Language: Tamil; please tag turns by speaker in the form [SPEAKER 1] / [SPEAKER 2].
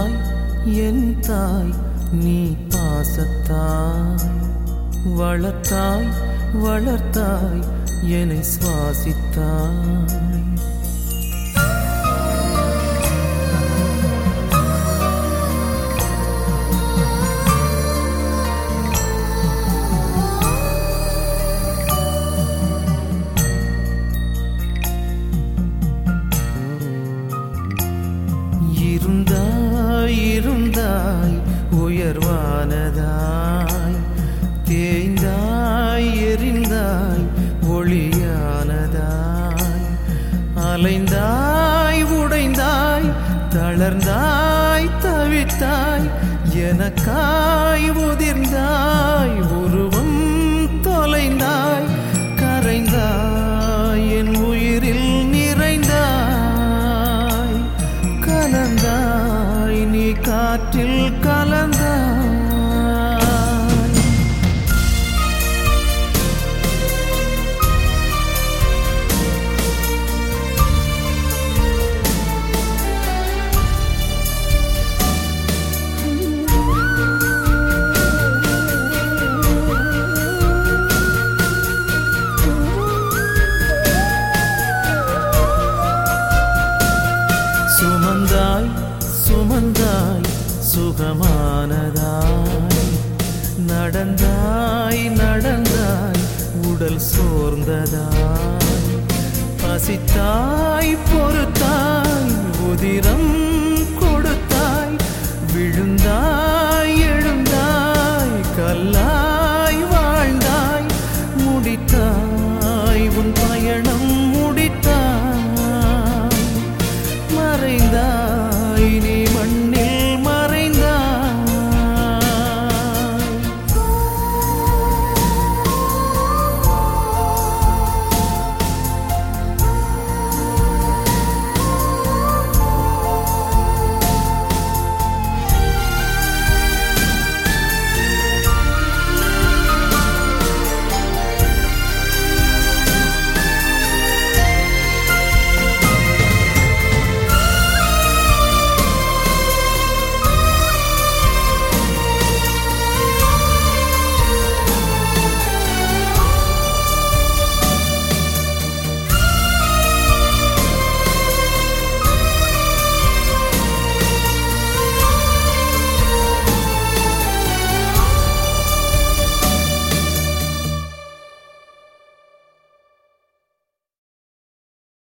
[SPEAKER 1] சுமந்தாய் என் தாய் நீ பாசத்தாய், வளர்த்தாய் வளர்த்தாய் என்னை சுவாசித்தாய். இருந்தாய் இருந்தாய் உயர்வானதாய், தேய்ந்தாய் எரிந்தாய் ஒளியானதாய், அலைந்தாய் உடைந்தாய் தளர்ந்தாய் தவித்தாய், எனக்காய் உதிர்ந்தாய் உருவம் தொலைந்தாய், கரைந்தாய் என் உயிரில் நிறைந்தாய், கலந்தாய் நீ காற்றில் கலந்தாய். சுமந்தாய் சுமந்தாய் சுகமானதாய், நடந்தாய் நடந்தாய் உடல் சோர்ந்ததாய், பசித்தாய் பொறுத்தாய் உதிரம்